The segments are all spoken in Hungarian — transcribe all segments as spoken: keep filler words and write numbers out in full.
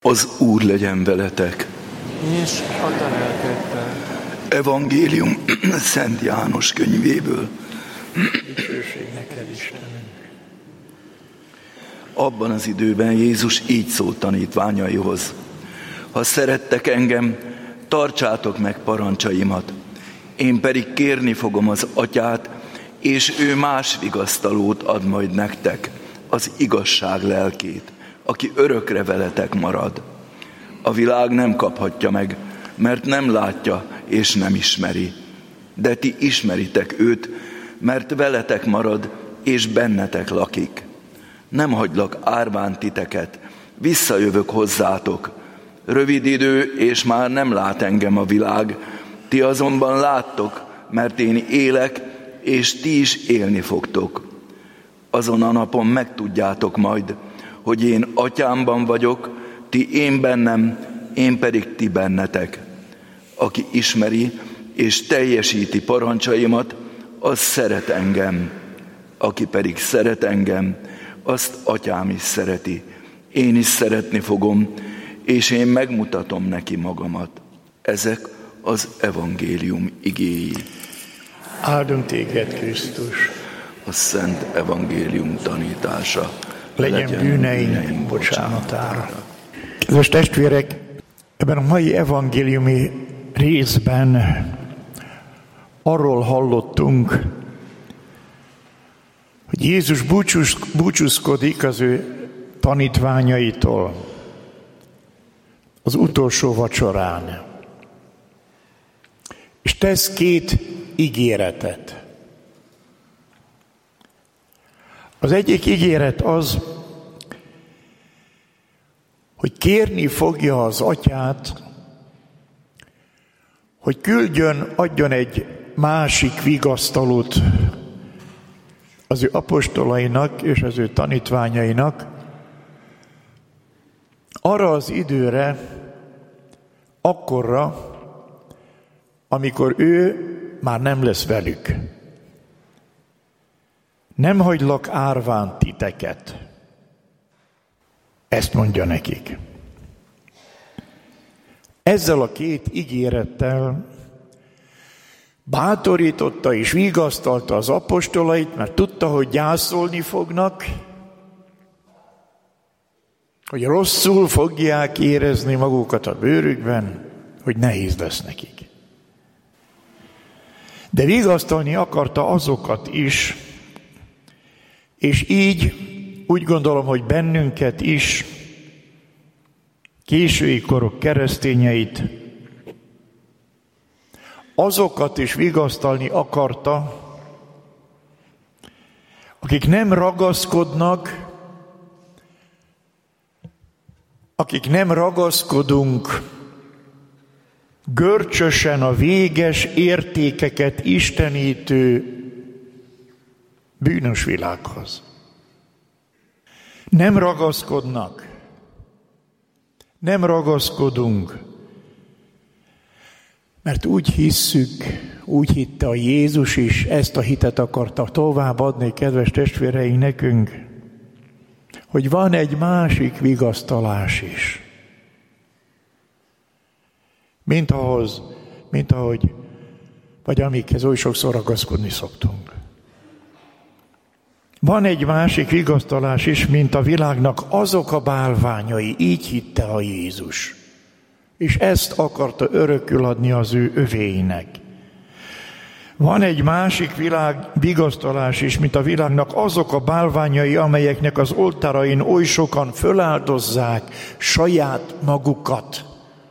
Az Úr legyen veletek. És a te lelkeddel. Evangélium Szent János könyvéből. Dicsőség neked, Istenünk. Abban az időben Jézus így szólt tanítványaihoz. Ha szerettek engem, tartsátok meg parancsaimat. Én pedig kérni fogom az Atyát, és ő más vigasztalót ad majd nektek, az igazság lelkét, aki örökre veletek marad. A világ nem kaphatja meg, mert nem látja és nem ismeri. De ti ismeritek őt, mert veletek marad és bennetek lakik. Nem hagylak árván titeket, visszajövök hozzátok. Rövid idő, és már nem lát engem a világ, ti azonban láttok, mert én élek, és ti is élni fogtok. Azon a napon megtudjátok majd, hogy én Atyámban vagyok, ti én bennem, én pedig ti bennetek. Aki ismeri és teljesíti parancsaimat, az szeret engem. Aki pedig szeret engem, azt Atyám is szereti. Én is szeretni fogom, és én megmutatom neki magamat. Ezek az evangélium igéi. Áldunk téged, Krisztus. A szent evangélium tanítása Legyen, legyen bűneink bocsánatára. Kedves testvérek, ebben a mai evangéliumi részben arról hallottunk, hogy Jézus búcsúz, búcsúzkodik az ő tanítványaitól az utolsó vacsorán, és tesz két ígéretet. Az egyik ígéret az, hogy kérni fogja az Atyát, hogy küldjön, adjon egy másik vigasztalót az ő apostolainak és az ő tanítványainak, arra az időre, akkorra, amikor ő már nem lesz velük. Nem hagylak árván titeket. Ezt mondja nekik. Ezzel a két ígérettel bátorította és vigasztalta az apostolait, mert tudta, hogy gyászolni fognak, hogy rosszul fogják érezni magukat a bőrükben, hogy nehéz lesz nekik. De vigasztalni akarta azokat is, és így úgy gondolom, hogy bennünket is, késői korok keresztényeit, azokat is vigasztalni akarta, akik nem ragaszkodnak, akik nem ragaszkodunk görcsösen a véges értékeket istenítő bűnös világhoz. Nem ragaszkodnak, nem ragaszkodunk, mert úgy hisszük, úgy hitte a Jézus is, ezt a hitet akarta továbbadni, kedves testvéreink, nekünk, hogy van egy másik vigasztalás is. Mint ahhoz, mint ahogy, vagy amikhez oly sokszor ragaszkodni szoktunk. Van egy másik vigasztalás is, mint a világnak azok a bálványai, így hitte a Jézus. És ezt akarta örökül adni az ő övéinek. Van egy másik világ vigasztalás is, mint a világnak azok a bálványai, amelyeknek az oltárain oly sokan föláldozzák saját magukat.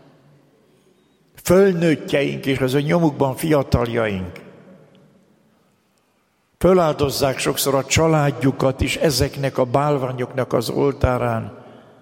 Fölnőttjeink és az ő nyomukban fiataljaink. Föláldozzák sokszor a családjukat is ezeknek a bálványoknak az oltárán.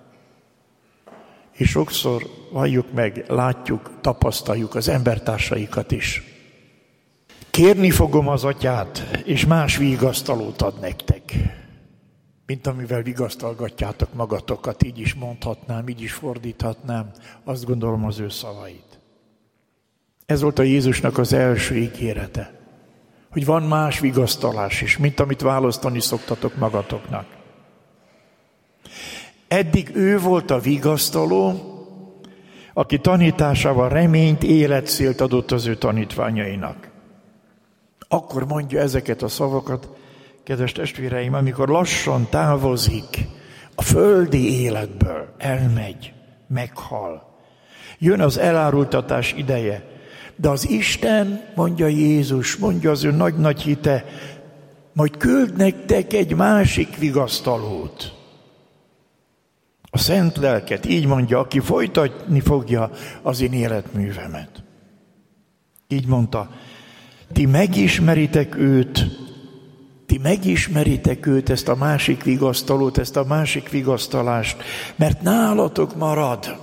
És sokszor valljuk meg, látjuk, tapasztaljuk az embertársaikat is. Kérni fogom az Atyát, és más vigasztalót ad nektek, mint amivel vigasztalgatjátok magatokat, így is mondhatnám, így is fordíthatnám, azt gondolom az ő szavait. Ez volt a Jézusnak az első ígérete, hogy van más vigasztalás is, mint amit választani szoktatok magatoknak. Eddig ő volt a vigasztaló, aki tanításával reményt, életcélt adott az ő tanítványainak. Akkor mondja ezeket a szavakat, kedves testvéreim, amikor lassan távozik a földi életből, elmegy, meghal. Jön az elárultatás ideje. De az Isten, mondja Jézus, mondja az ő nagy-nagy hite, majd küld nektek egy másik vigasztalót. A Szent Lelket, így mondja, aki folytatni fogja az én életművemet. Így mondta, ti megismeritek őt, ti megismeritek őt, ezt a másik vigasztalót, ezt a másik vigasztalást, mert nálatok marad.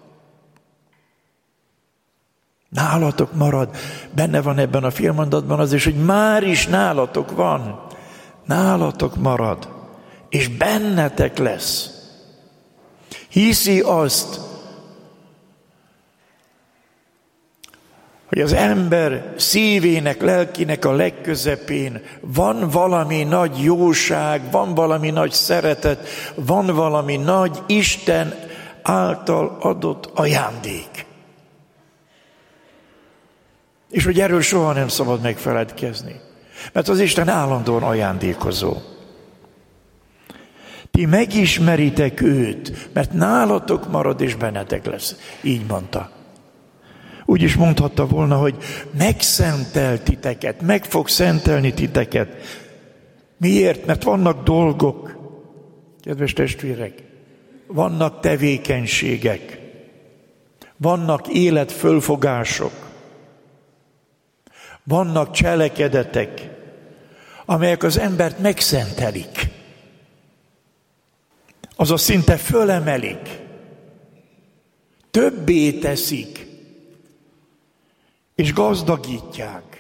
Nálatok marad. Benne van ebben a félmondatban az is, hogy már is nálatok van. Nálatok marad. És bennetek lesz. Hiszi azt, hogy az ember szívének, lelkinek a legközepén van valami nagy jóság, van valami nagy szeretet, van valami nagy Isten által adott ajándék. És hogy erről soha nem szabad megfeledkezni. Mert az Isten állandóan ajándékozó. Ti megismeritek őt, mert nálatok marad és bennetek lesz. Így mondta. Úgy is mondhatta volna, hogy megszentel titeket, meg fog szentelni titeket. Miért? Mert vannak dolgok, kedves testvérek, vannak tevékenységek, vannak életfölfogások, vannak cselekedetek, amelyek az embert megszentelik. Azaz szinte fölemelik, többé teszik, és gazdagítják.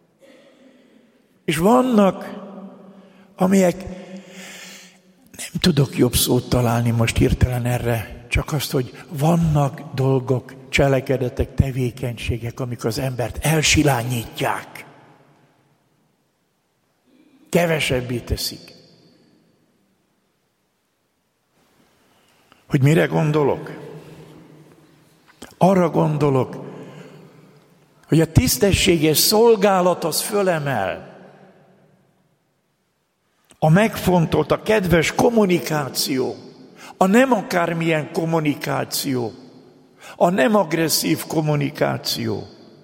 És vannak, amelyek, nem tudok jobb szót találni most hirtelen erre, csak azt, hogy vannak dolgok, cselekedetek, tevékenységek, amik az embert elsilányítják. Kevesebbé teszik. Hogy mire gondolok? Arra gondolok, hogy a tisztességes szolgálat az fölemel. A megfontolt, a kedves kommunikáció, a nem akármilyen kommunikáció, a nem agresszív kommunikáció,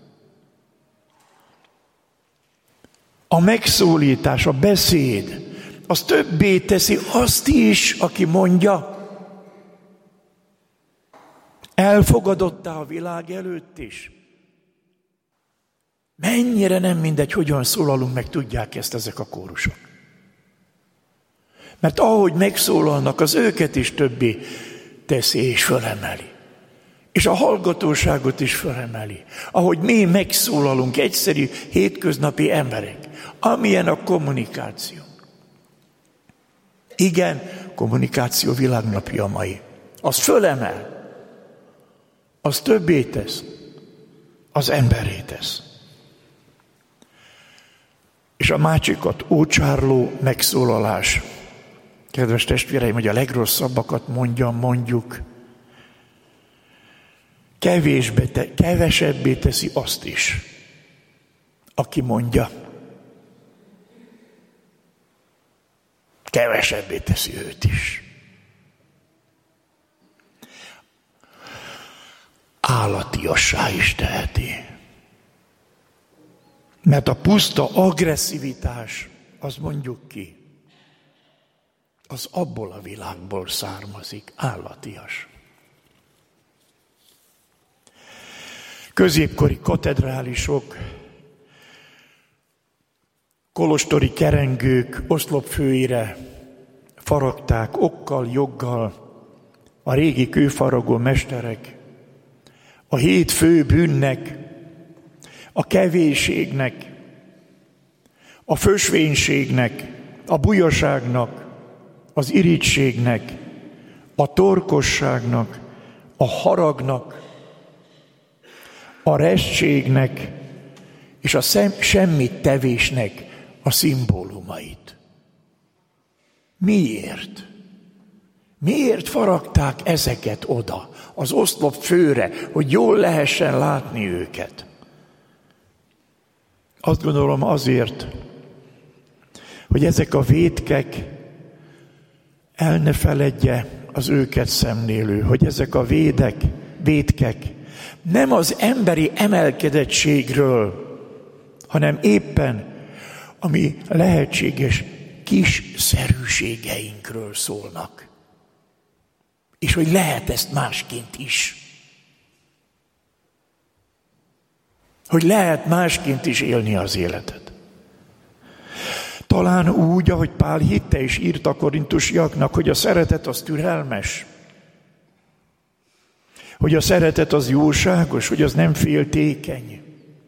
a megszólítás, a beszéd, az többé teszi azt is, aki mondja, elfogadottá a világ előtt is. Mennyire nem mindegy, hogyan szólalunk, meg tudják ezt ezek a kórusok. Mert ahogy megszólalnak, az őket is többé teszi és fölemeli. És a hallgatóságot is fölemeli. Ahogy mi megszólalunk, egyszerű, hétköznapi emberek. Amilyen a kommunikáció. Igen, kommunikáció világnapja a mai. Az fölemel. Az többé tesz. Az emberé tesz. És a másikat ócsárló megszólalás. Kedves testvéreim, hogy a legrosszabbakat mondjam, mondjuk, kevésbé te, kevesebbé teszi azt is, aki mondja. Kevesebbé teszi őt is. Állatiassá is teheti. Mert a puszta agresszivitás, az mondjuk ki, az abból a világból származik, állatias. Középkori katedrálisok, kolostori kerengők oszlopfőire faragták okkal, joggal a régi kőfaragó mesterek, a hét fő bűnnek, a kevésségnek, a fösvénységnek, a bujaságnak, az irítségnek, a torkosságnak, a haragnak, a restségnek és a szem, semmit tevésnek a szimbólumait. Miért? Miért faragták ezeket oda, az oszlop főre, hogy jól lehessen látni őket? Azt gondolom azért, hogy ezek a vétkek el ne feledje az őket szemlélő, hogy ezek a védek, vétkek nem az emberi emelkedettségről, hanem éppen a mi lehetséges kisszerűségeinkről szólnak. És hogy lehet ezt másként is. Hogy lehet másként is élni az életet. Talán úgy, ahogy Pál hitte és írta a korintusiaknak, hogy a szeretet az türelmes, hogy a szeretet az jóságos, hogy az nem féltékeny.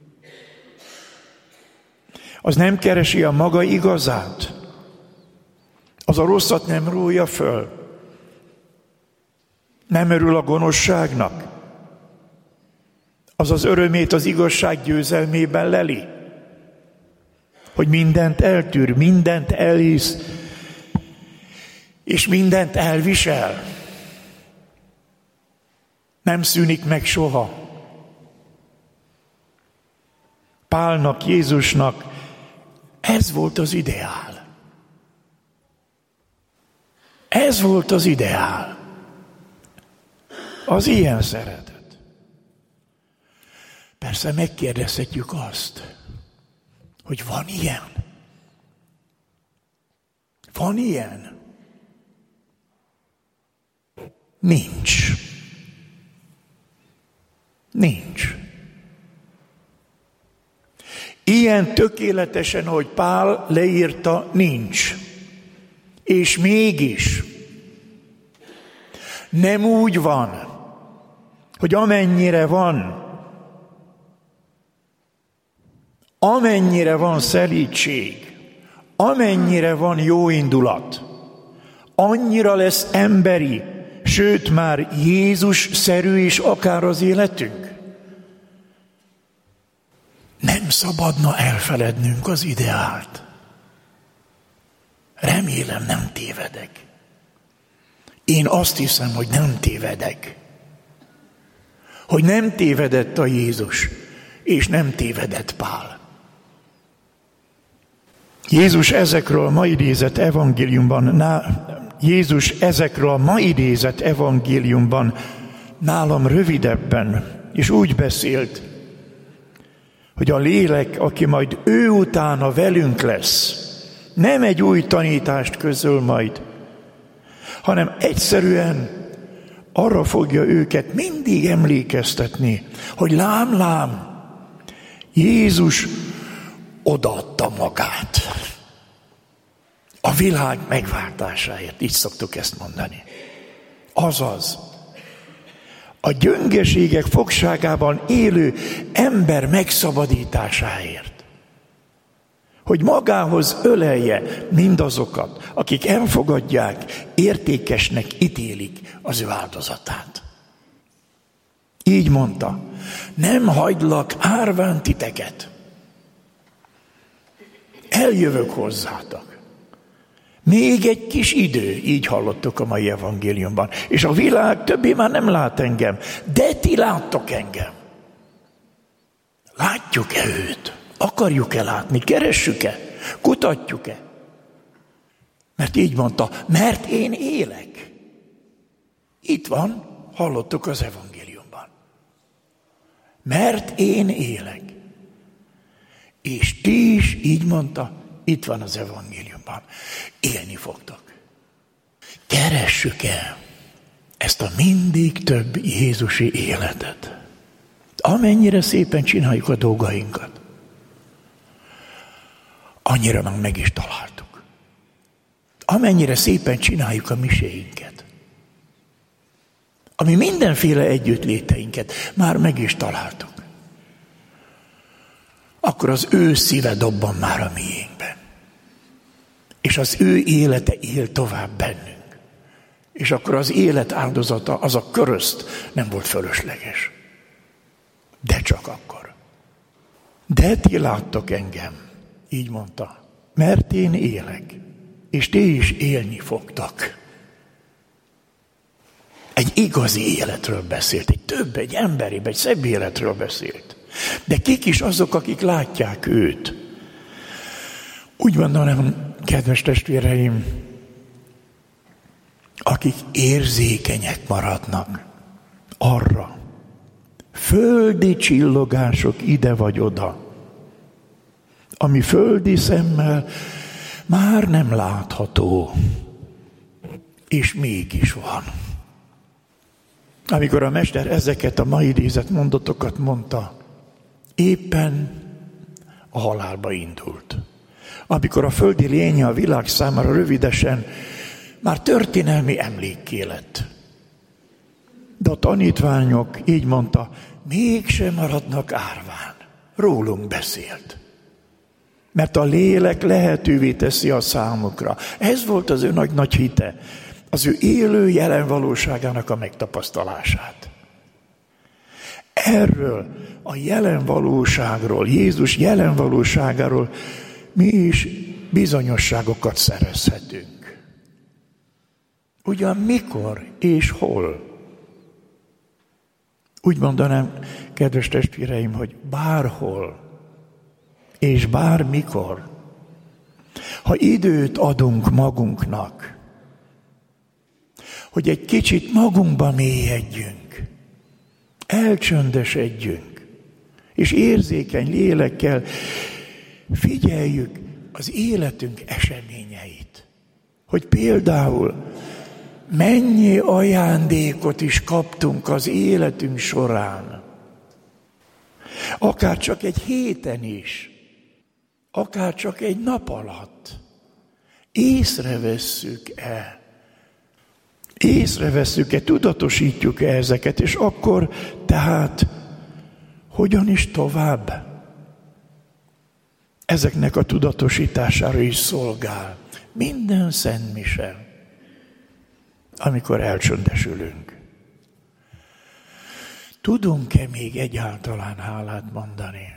Az nem keresi a maga igazát. Az a rosszat nem rója föl. Nem örül a gonoszságnak. Az az örömét az igazság győzelmében leli. Hogy mindent eltűr, mindent elhisz, és mindent elvisel. Nem szűnik meg soha. Pálnak, Jézusnak ez volt az ideál. Ez volt az ideál. Az ilyen szeretet. Persze megkérdezhetjük azt, hogy van ilyen? Van ilyen? Nincs. Nincs. Ilyen tökéletesen, ahogy Pál leírta, nincs. És mégis nem úgy van, hogy amennyire van, amennyire van szelídség, amennyire van jó indulat, annyira lesz emberi, sőt már Jézus-szerű is akár az életünk. Nem szabadna elfelednünk az ideált. Remélem, nem tévedek. Én azt hiszem, hogy nem tévedek. Hogy nem tévedett a Jézus, és nem tévedett Pál. Jézus ezekről a ma idézett evangéliumban, ná, Jézus ezekről a ma idézett evangéliumban nálam rövidebben, és úgy beszélt, hogy a lélek, aki majd ő utána velünk lesz, nem egy új tanítást közöl majd, hanem egyszerűen arra fogja őket mindig emlékeztetni, hogy lám, lám, Jézus odaadta magát a világ megváltásáért. Így szoktuk ezt mondani. Azaz, a gyöngeségek fogságában élő ember megszabadításáért. Hogy magához ölelje mindazokat, akik elfogadják, értékesnek ítélik az ő áldozatát. Így mondta, nem hagylak árván titeket. Eljövök hozzátok. Még egy kis idő, így hallottuk a mai evangéliumban. És a világ többé már nem lát engem, de ti láttok engem. Látjuk-e őt? Akarjuk-e látni? Keressük-e? Kutatjuk-e? Mert így mondta, mert én élek. Itt van, hallottuk az evangéliumban. Mert én élek. És ti is, így mondta, itt van az evangéliumban. Élni fogtok. Keressük-e ezt a mindig több jézusi életet? Amennyire szépen csináljuk a dolgainkat, annyira meg meg is találtuk. Amennyire szépen csináljuk a miséinket, ami mindenféle együttléteinket már meg is találtuk, akkor az ő szíve dobban már a miénkben. És az ő élete él tovább bennünk. És akkor az élet áldozata, az a köröszt nem volt fölösleges. De csak akkor. De ti láttok engem, így mondta, mert én élek, és ti is élni fogtok. Egy igazi életről beszélt, egy több, egy emberi, egy szebb életről beszélt. De kik is azok, akik látják őt? Úgy gondolom, kedves testvéreim, akik érzékenyek maradnak arra, földi csillogások ide vagy oda, ami földi szemmel már nem látható, és mégis van. Amikor a mester ezeket a mai idézett mondatokat mondta, éppen a halálba indult. Amikor a földi lénye a világ számára rövidesen már történelmi emlékké lett. De a tanítványok, így mondta, mégsem maradnak árván. Rólunk beszélt. Mert a lélek lehetővé teszi a számukra. Ez volt az ő nagy, nagy hite. Az ő élő jelen valóságának a megtapasztalását. Erről a jelen valóságról, Jézus jelen valóságáról mi is bizonyosságokat szerezhetünk. Ugyan mikor és hol? Úgy mondanám, kedves testvéreim, hogy bárhol és bármikor, ha időt adunk magunknak, hogy egy kicsit magunkba mélyedjünk, elcsöndesedjünk, és érzékeny lélekkel figyeljük az életünk eseményeit. Hogy például mennyi ajándékot is kaptunk az életünk során. Akár csak egy héten is, akár csak egy nap alatt. Észrevesszük-e? Észrevesszük-e, tudatosítjuk-e ezeket, és akkor tehát hogyan is tovább? Ezeknek a tudatosítására is szolgál minden szentmise, amikor elcsöndesülünk. Tudunk-e még egyáltalán hálát mondani?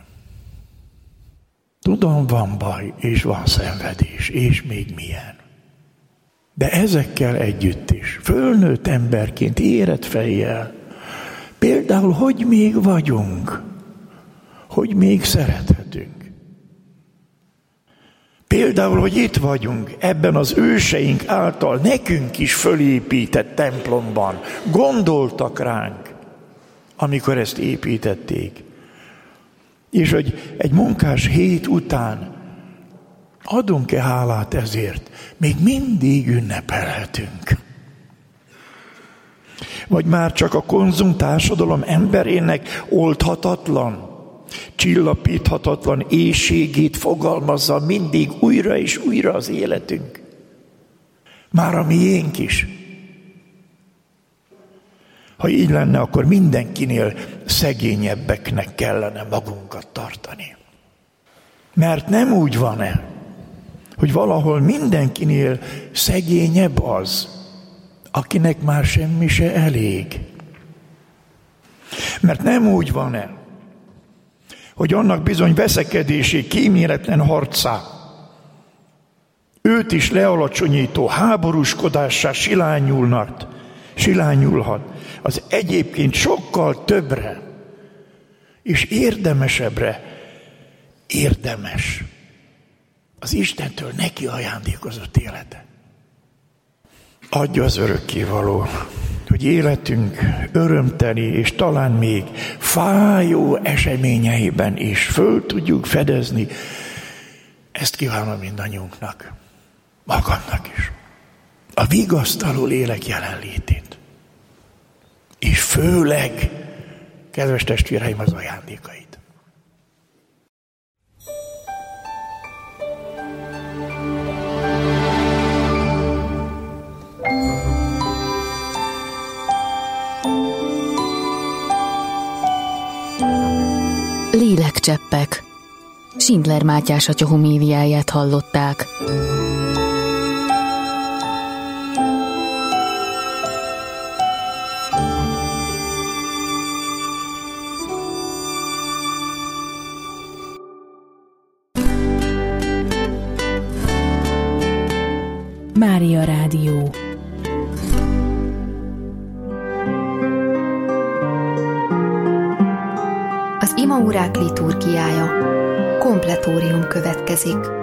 Tudom, van baj, és van szenvedés, és még milyen. De ezekkel együtt is, fölnőtt emberként, érett fejjel, például, hogy még vagyunk, hogy még szerethetünk. Például, hogy itt vagyunk, ebben az őseink által nekünk is fölépített templomban. Gondoltak ránk, amikor ezt építették. És hogy egy munkás hét után adunk-e hálát ezért? Még mindig ünnepelhetünk. Vagy már csak a konzum társadalom emberének oldhatatlan, csillapíthatatlan éhségét fogalmazza mindig újra és újra az életünk. Már a miénk is. Ha így lenne, akkor mindenkinél szegényebbeknek kellene magunkat tartani. Mert nem úgy van-e, hogy valahol mindenkinél szegényebb az, akinek már semmi se elég. Mert nem úgy van-e, hogy annak bizony veszekedésé, kíméletlen harcá, őt is lealacsonyító háborúskodássá silányulnak, silányulhat az egyébként sokkal többre és érdemesebbre érdemes az Istentől neki ajándékozott élete. Adja az örökkévaló, hogy életünk örömteli és talán még fájó eseményeiben is föl tudjuk fedezni. Ezt kívánom mindannyiunknak, magamnak is. A vigasztaló lélek jelenlétét. És főleg, kedves testvéreim, az ajándékait. Lélekcseppek. Schindler Mátyás atya homéliáját hallották. Mária Rádió. Az imaórák liturgiája. Kompletórium következik.